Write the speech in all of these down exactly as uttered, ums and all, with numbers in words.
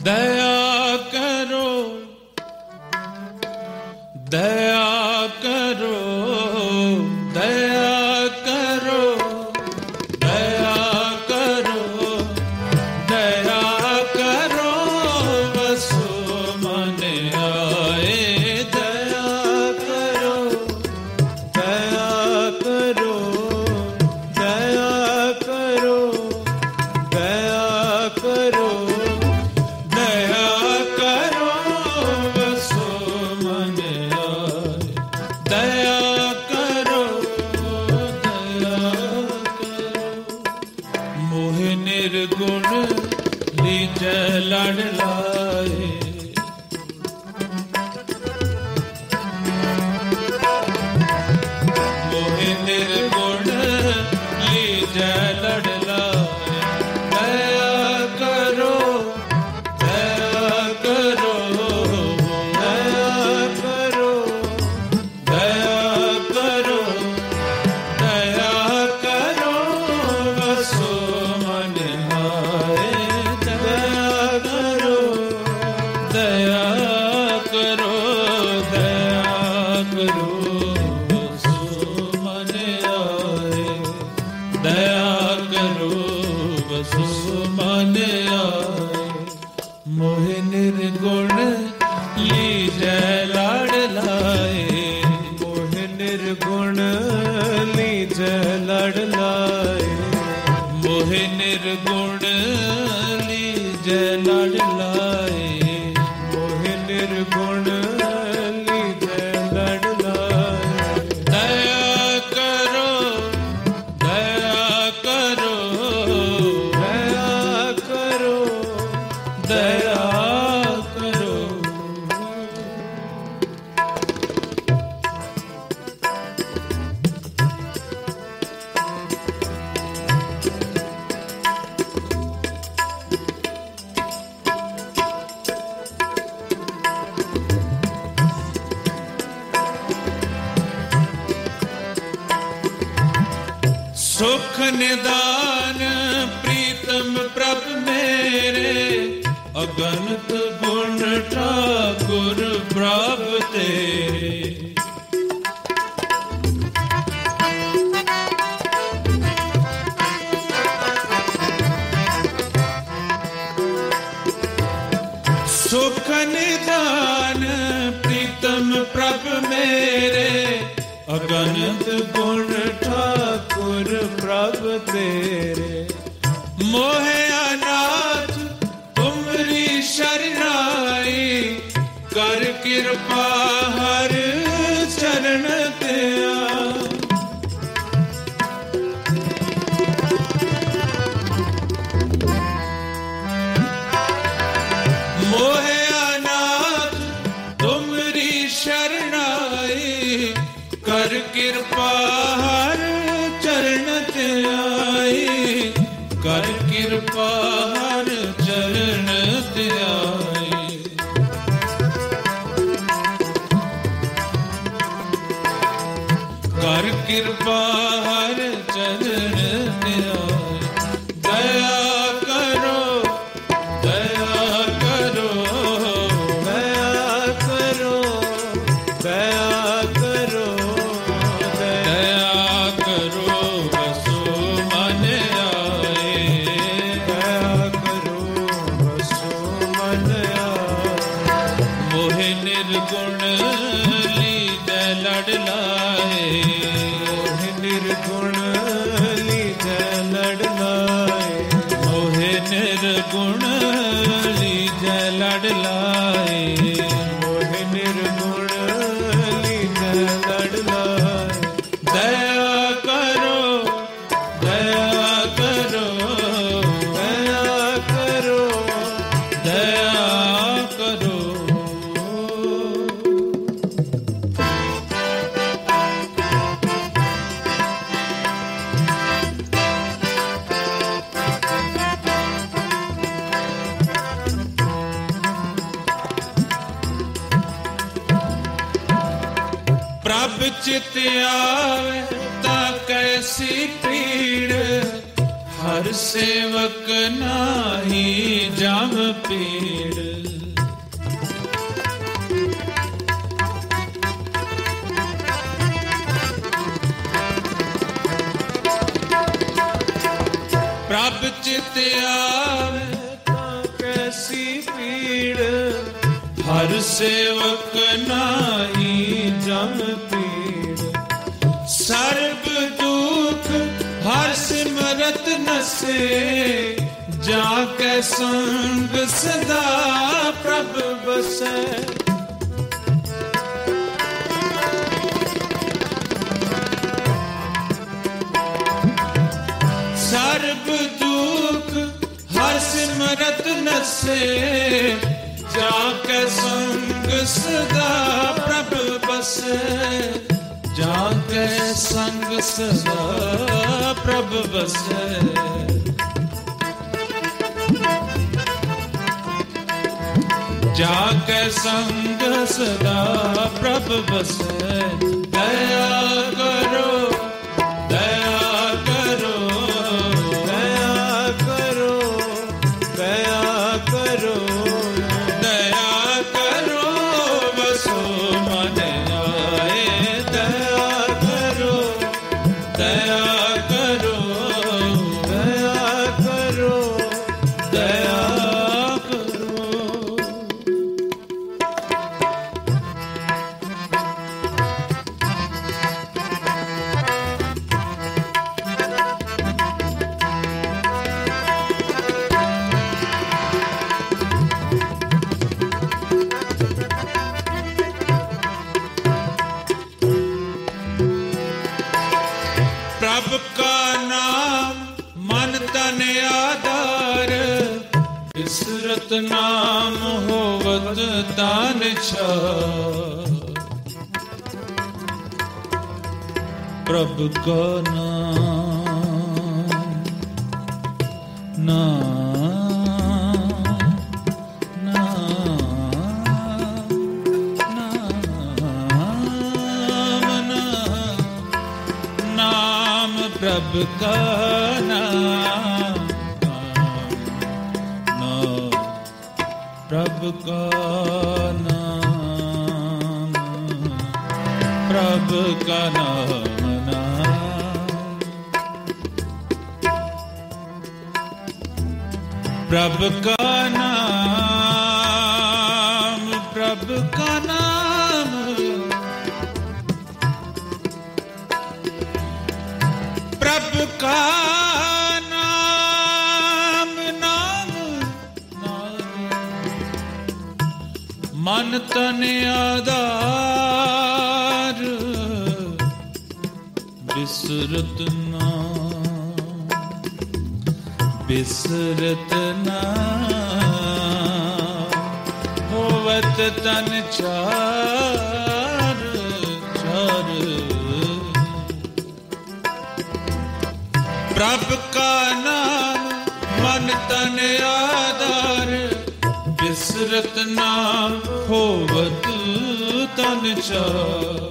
दया करो दया करो दया करो दया करो दया करो बसो मन आए दया करो दया करो दया करो दया करो दया करो बसो मन आए दया करो दया करो मोह निर्गुण लीज लड़ लाए मोह निर्गुण लीज लड़ लाए दया करो दया करो दया करो दया करो दया करो बसो मन आए दया करो दया करो दया करो बसो मन आए दया करो बसो मन आए मोह निर्गुण लीज लाड़ लाए मोह निर्गुण लीज लड़ लाए मोह निर्गुण लीज लड़ लाए मोह निर्गुण लीज लड़ लाए दया करो दया करो दया करो दया करो सुख निदान प्रीतम प्रभ मेरे अगणित गुण ठाकुर प्रभ तेरे सुख निदान प्रीतम प्रभ मेरे अगणित गुण ठाकुर प्रभ तेरे मोह अनाथ तुमरी शरणाई कर कृपा हर चरण तेरा मोह अनाथ तुमरी शरणाई कर कृपा हर चरण ते आई कर कृपा हर चरण ते आई कर कृपा हर चरण ते आई दया करो दया करो दया करो दया करो दया करो बसो मन आए दया करो बसो मन आए मोह निर्गुण लीज लड़ लाए मोह निर्गुण लीज लड़ लाए मोह निर्गुण लीज लड़ लाए मोह निर्गुण लीज लड़ लाए दया करो दया करो दया करो दया करो प्रभ चित आवे ता कैसी पीड़ हर सेवक नाही जम पीड़। प्रभ चित आवे तां कैसी पीड़, हर सेवक नाई जम पीड़। सर्ब दुख हर सिमरत नसे, जाके संग सदा प्रभ बसै। सर्ब दुख हर सिमरत नसे, जाके संग सदा प्रभ बसै। जाके संग सदा प्रभ बसै। जाके संग सदा प्रभ बसै। दया करो दया करो दया करो दया करो दया करो बसो मन आए। दया करो दया करो दया करो दया प्रभ का नाम मन तन आधार, बिसरत नाम होवत तान छार। प्रभ का नाम नाम नाम प्रभ का नाम नाम प्रभ का नाम प्रभ का नाम नाम प्रभ का नाम प्रभ का नाम प्रभ का नाम नाम नाम मन तन आधार, बिसरत नाम बिसरत नाम होवत तन चार चार। प्रभ का नाम मन तन आधार, बिसरत नाम होवत तन चार।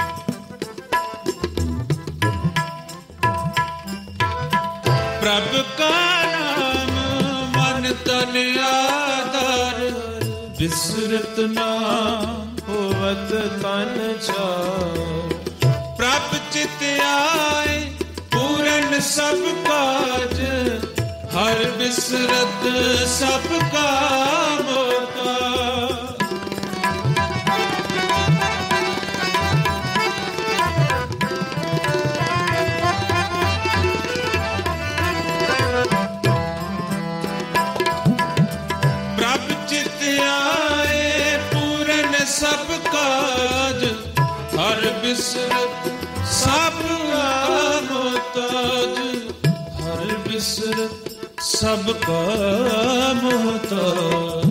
प्रभ का नाम मन तन आधार, बिसरत नाम होवत तन चार। प्रभ चित आए पूरन सब काज, हर बिसरत सब काम होता। प्रभ चित आए पूरन सब काज, हर बिसरत सब काम मोहताज, हर बिसरत सब काम मोहताज,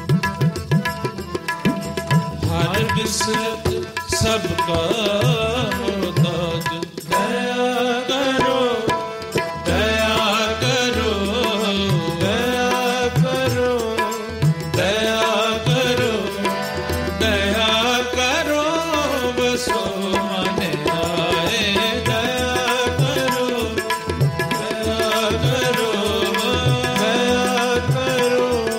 हर बिसरत सब काम मोहताज। दया करो दया करो दया करो दया करो दया करो बसो मन आए। दया करो दया करो दया करो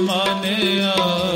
ਮਾਨਿਆ